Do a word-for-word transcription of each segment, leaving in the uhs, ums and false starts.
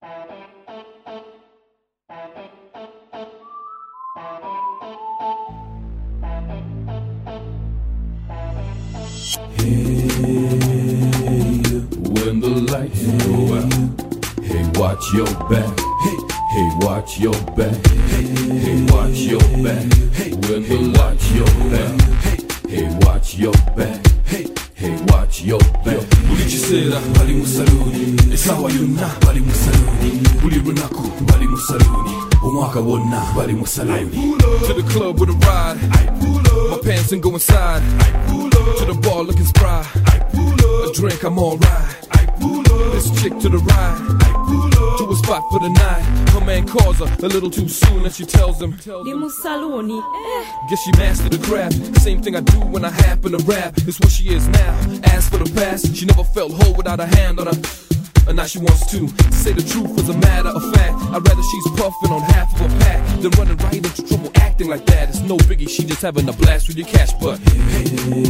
When the lights go out, hey, watch your back. Hey, hey, watch your back. Hey, hey, watch your back. Hey, when the watch your back. Hey, hey, watch your back. Hey, hey, watch your back. Ulichisera bali musaluni, esawa yonna bali musaluni, buli lunaku bali musaluni, omwaka wonna bali musaluni. To the club with a ride, I pull up. My pants and go inside, I pull up. To the bar looking spry, I pull up. A drink, I'm alright, I pull up. This chick to the right, I pull up. To a spot for the night, her man calls her a little too soon and she tells him, Di musaluni, eh. Guess she mastered the craft. Same thing I do when I happen to rap. It's what she is now. As for the past, she never felt whole without a hand on her. And now she wants to say the truth as a matter of fact. I'd rather she's puffing on half of a pack than running right into trouble acting like that. It's no biggie, she just having a blast with your cash. But hey,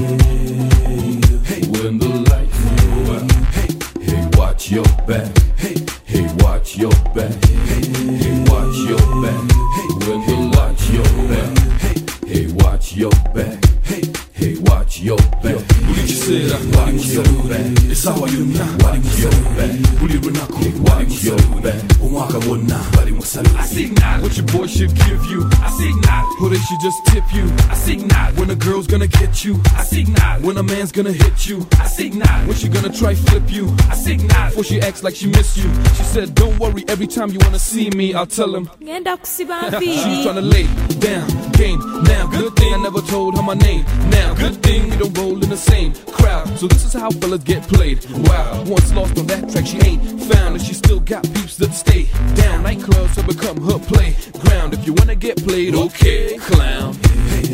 hey, when the lights go out, hey, hey, watch your back. Hey, hey, watch your back. Hey, hey, watch your back. Hey, when the watch your back. Hey, hey, watch your back. Hey, hey, watch your back. Ulichisera bali musaluni, esawa yonna bali musaluni, buli lunaku bali musaluni, omwaka wonna bali musaluni. I signal what your boy should give you. I signal or they should just tip you. I signal when a girl's gonna get you. I signal when a man's gonna hit you. I signal when she gonna try flip you. I signal before she acts like she missed you. She said, don't worry, every time you wanna see me, I'll tell him. Ngenda kusiba She's tryna lay down game now. Good thing I never told her my name. Now, good thing we don't roll in the same crowd. So this is how fellas get played. Wow, once lost on that track, she ain't found, and she still got peeps that stay down. Nightclubs have become her playground. If you wanna get played, okay, clown. Hey,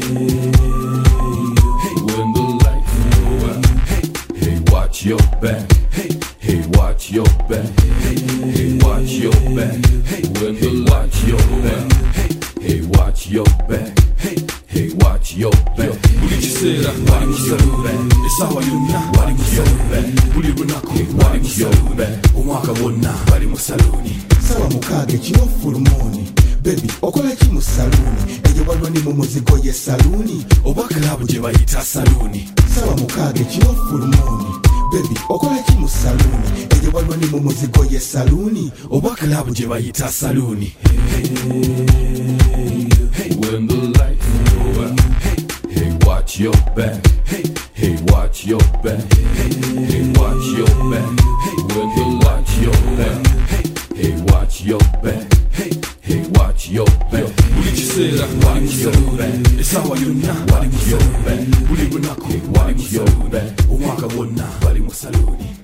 when the lights go out, hey, hey, watch your back. Hey, hey, watch your back. Hey, hey, watch your back. Hey, when the watch your back. Hey, hey, watch your back. Hey, hey, watch your back. Ulichisera bali musaluni, esawa yonna bali musaluni, buli lunaku bali musaluni, omwaka wonna bali musaluni. Sawa mukage kino fulumoni, baby okola ki mu saluni, eyo waliwo ni mu muzigo ye saluni, oba klabu gye bayita saluni. Sawa mukage kino fulumoni, baby okola ki mu saluni, eyo waliwo ni mu muzigo ye saluni, oba klabu gye bayita saluni. Hey, when the lights go out, hey, hey, watch your back. Hey, hey, watch your back. Hey, hey, watch your back. Hey, when the watch your back. Hey, hey, watch your back. Hey, hey, watch your back. Ulichisera bali musaluni, esawa yonna bali musaluni, buli lunaku bali musaluni, omwaka wonna bali musaluni.